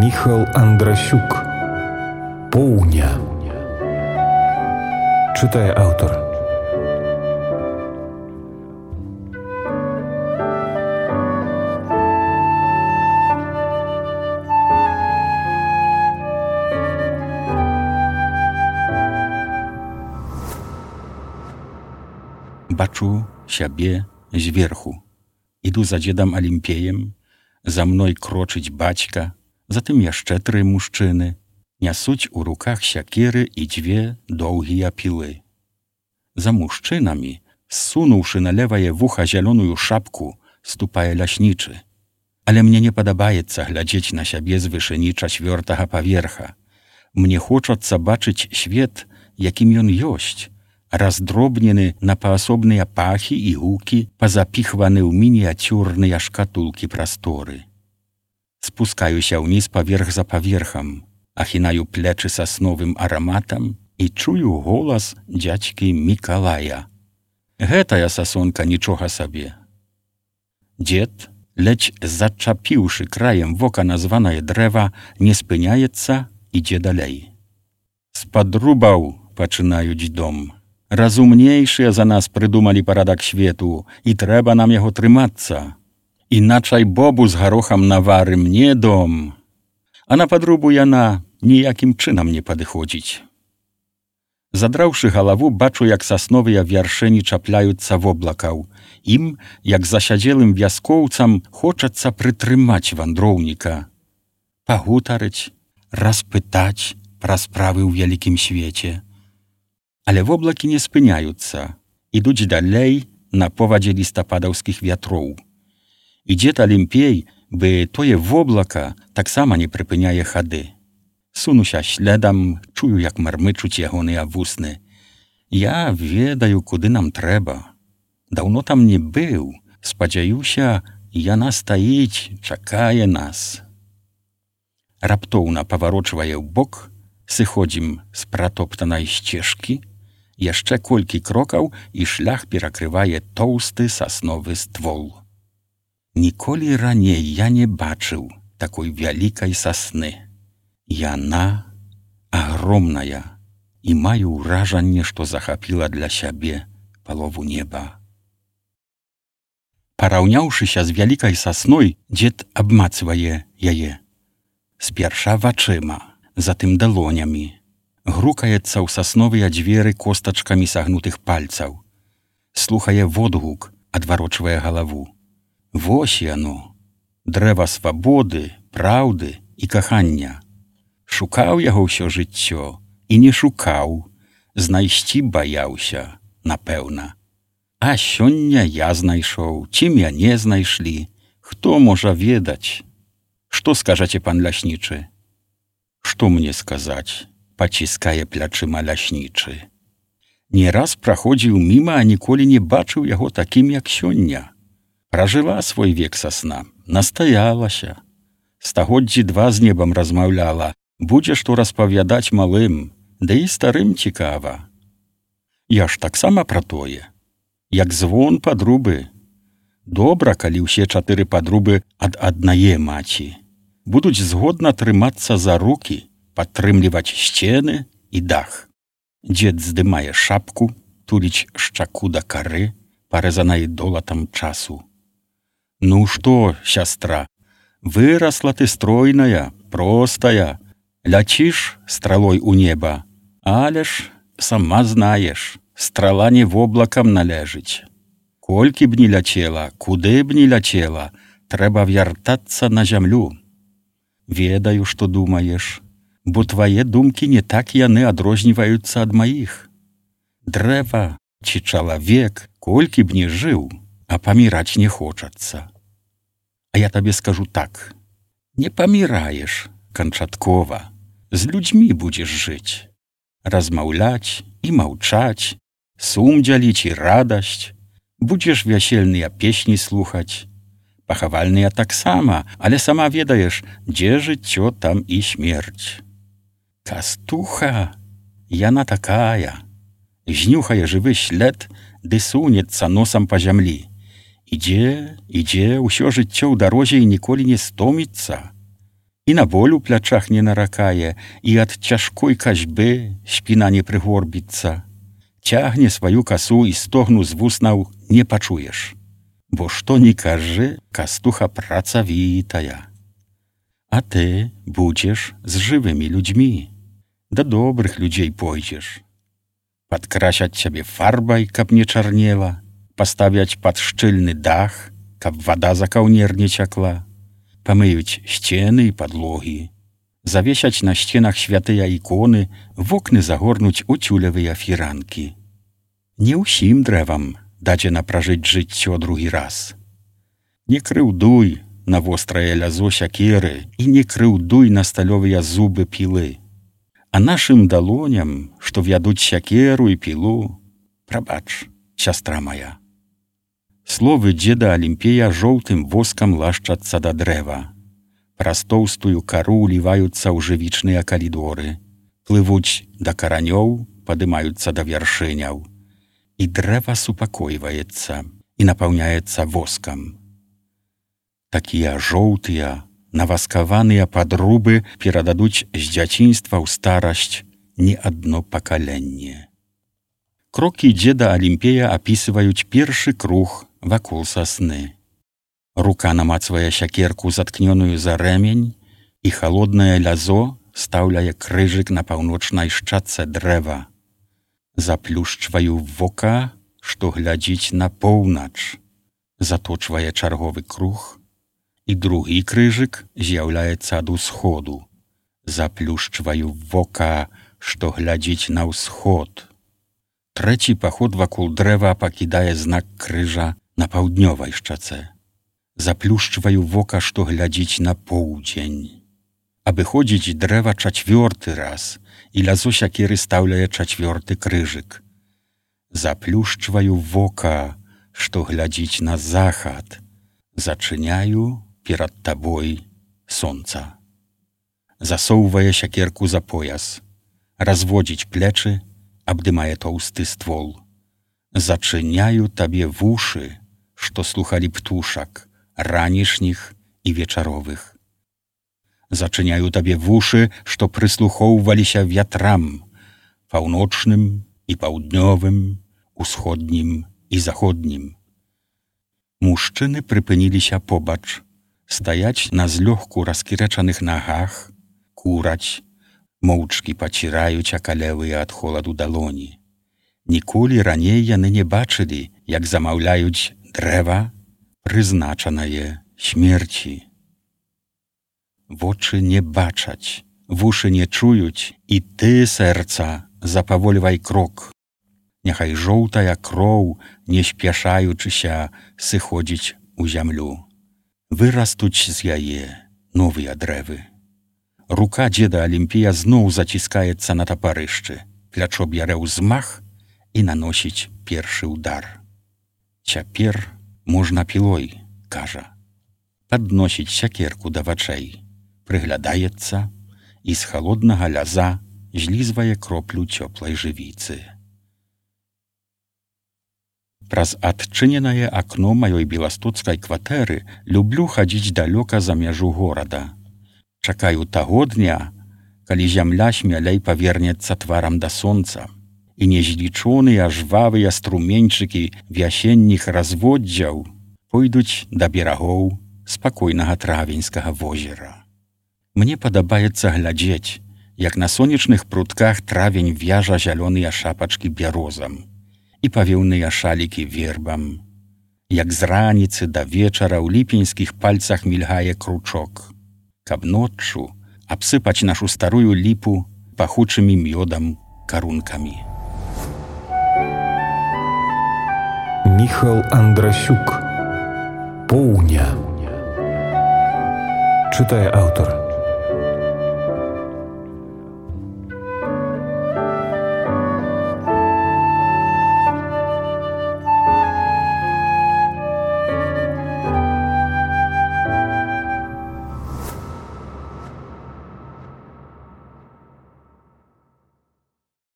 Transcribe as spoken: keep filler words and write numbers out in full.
Міхал Андрасюк. Поўня. Чытае аўтар. Бачу сябе зверху. Іду за дзедам Алімпеем, за мной крочыць бацька, затым яшчэ тры мужчыны, нясуць у руках сякеры і дзве доўгія пілы. За мужчынамі, ссунуўшы на левае вуха зялёную шапку, ступае ляснічы. Але мне не падабаецца глядзець на сябе з вышыні чацвёртага паверха. Мне хочацца бачыць свет, якім ён ёсць, раздробнены на паасобныя пахі і гукі, пазапіхваны ў мініяцюрныя шкатулкі прасторы. Спускаюся ўніз паверх за паверхам, ахінаю плечы сасновым араматам і чую голас дзядзькі Мікалая. Гэтая сасонка нічога сабе. Дзед, ледзь зачапіўшы краем вока названае дрэва, не спыняецца, ідзе далей. З падрубаў пачынаюць дом. Разумнейшыя за нас прыдумалі парадак свету, і трэба нам яго трымацца. Іначай бобу з гарохам наварым не дом. А на падрубу яна ніякім чынам не падыходзіць. Задраўшы галаву, бачу, як сасновыя вяршыні чапляюцца воблакаў. Ім, як засядзелым вяскоўцам, хочацца прытрымаць вандроўніка. Пагутарыць, распытаць пра справы ў вялікім свеце. Але воблакі не спыняюцца, ідуць далей на повадзе лістападаўскіх вятроў. І дзед Алімпей, бы тое воблака таксама не прыпыняе хады. Сунуся следам, чую, як мармычуць ягоныя вусны. Я ведаю, куды нам трэба. Даўно там не быў, спадзяюся, яна стаіць, чакае нас. Раптоўна паварочвае ў бок, сыходзім з пратоптанай сцежкі, яшчэ колькі крокаў, і шлях перакрывае тоўсты сасновы ствол. Ніколі раней я не бачыў такой вялікай сасны. Яна агромная, і маю ўражанне, што захапіла для сябе палову неба. Параўняўшыся з вялікай сасной, дзед абмацвае яе. Сперша вачыма, затым далонямі. Грукаецца ў сасновыя дзверы костачкамі сагнутых пальцаў. Слухае водгук, адварочвае галаву. Вось яно, дрэва свабоды, праўды і кахання. Шукаў яго ўсё жыццё і не шукаў, знайсці баяўся, напэўна. А сёння я знайшоў, ці мяне знайшлі, хто можа ведаць? Што скажаце, пан ляснічы? Што мне сказаць? Паціскае плячыма ляснічы. Не раз праходзіў міма, а ніколі не бачыў яго такім, як сёння. Пражыла свой век сасна, настаялася. Стагоддзі два з небам размаўляла, будзе што распавядаць малым, ды і старым цікава. Я ж таксама пра тое, як звон падрубы. Добра, калі ўсе чатыры падрубы ад аднае маці. Будуць згодна трымацца за рукі, падтрымліваць сцены і дах. Дзед здымае шапку, туліць шчаку да кары, парэзанай долатам часу. Ну што, сястра, вырасла ты стройная, простая, ляціш стралой у неба, але ж, сама знаеш, страла не воблакам належыць. Колькі б не ляцела, куды б не ляцела, трэба вяртацца на зямлю. Ведаю, што думаеш, бо твае думкі не так яны адрозніваюцца ад маіх. Дрэва ці чалавек, колькі б не жыў, а паміраць не хочацца. А я табе скажу так, не паміраеш канчаткова, з людзьмі будзеш жыць, размаўляць і маўчаць, сум дзяліць і радасць, будзеш вясельныя песні слухаць, пахавальныя таксама, але сама ведаеш, дзе жыццё, там і смерць. Кастуха, яна такая, знюхае жывы след, ды сунецца носам па зямлі. Ідзе, ідзе, усё жыццё ў дарозе і ніколі не стоміцца. І на боль у плячах не наракае, і ад цяжкой касьбы спіна не прыгорбіцца. Цягне сваю касу і стогну з вуснаў не пачуеш. Бо што ні кажы, кастуха працавітая. А ты будзеш з жывымі людзьмі, да добрых людзей пойдзеш. Падкрасяць цябе фарбай, каб не чарнела, паставяць пад шчыльны дах, каб вада за каўнер не цякла, памыюць сцены і падлогі, завесяць на сценах святыя іконы, вокны загорнуць у цюлевыя фіранкі. Не ўсім дрэвам дадзена пражыць жыццё другі раз. Не крыўдуй на вострае лязо сякеры і не крыўдуй на сталёвыя зубы пілы. А нашым далоням, што вядуць сякеру і пілу, прабач, сястра мая. Словы дзеда Алімпея жоўтым воскам лашчацца да дрэва. Праз тоўстую кару ўліваюцца ў жывічныя калідоры, плывуць да каранёў, падымаюцца да вяршыняў. І дрэва супакойваецца і напаўняецца воскам. Такія жоўтыя, наваскаваныя падрубы перададуць з дзяцінства ў старасць не адно пакаленне. Крокі дзеда Алімпея апісваюць першы круг вакол сасны. Рука намацвае сякерку, заткнёную за рэмень, і халоднае лязо стаўляе крыжык на паўночнай шчатцы дрэва. Заплюшчваю вока, што глядзіць на поўнач. Заточвае чарговы круг, і другі крыжык з'яўляецца ад усходу. Заплюшчваю вока, што глядзіць на ўсход. Трэці паход вакол дрэва пакідае знак крыжа на паўднёвай шчацэ. Заплюшчваю вока, што глядзіць на поўдзень. Абыходзіць дрэва чацвёрты раз, і лязо сякеры стаўляе чацвёрты крыжык. Заплюшчваю вока, што глядзіць на захад. Зачыняю перад табой сонца. Засоўвае сякерку за пояс, разводзіць плечы, абдымае тоўсты ствол. Зачыняю табе вушы, што слухалі птушак, ранішніх і вечаровых. Зачыняю табе вушы, што прыслухоўваліся вятрам, паўночным і паўднёвым, усходнім і заходнім. Мужчыны прыпыніліся побач, стаяць на злёгку раскірэчаных нагах, кураць, моўчкі паціраюць акалелыя ад холаду далоні. Ніколі раней яны не бачылі, як замаўляюць дрэва, прызначанае смерці. Вочы не бачаць, вушы не чуюць, і ты, сэрца, запавольвай крок. Няхай жоўтая кроў, не спяшаючыся, сыходзіць у зямлю. Вырастуць з яе новыя дрэвы. Рука дзеда Алімпея зноў заціскаецца на тапарышчы, плячо бярэ ўзмах і наносіць першы ўдар. Цяпер можна пілой, кажа. Падносіць сякерку да вачэй, прыглядаецца і з халоднага ляза злізвае кроплю цёплай жывіцы. Праз адчыненае акно маёй беластоцкай кватэры люблю хадзіць далёка за мяжу горада. Чакаю таго дня, калі зямля смялей павернецца тварам да сонца, і незлічоныя жвавыя струменьчыкі вясенніх разводдзяў пойдуць да берагоў спакойнага травеньскага возера. Мне падабаецца глядзець, як на сонечных прутках травень вяжа зялёныя шапачкі бярозам і павеўныя шалікі вербам, як з раніцы да вечара ў ліпеньскіх пальцах мільгае кручок, каб ноччу абсыпаць нашу старую ліпу пахучымі мёдам карункамі. Міхал Андрасюк. Поўня. Чытае аўтар.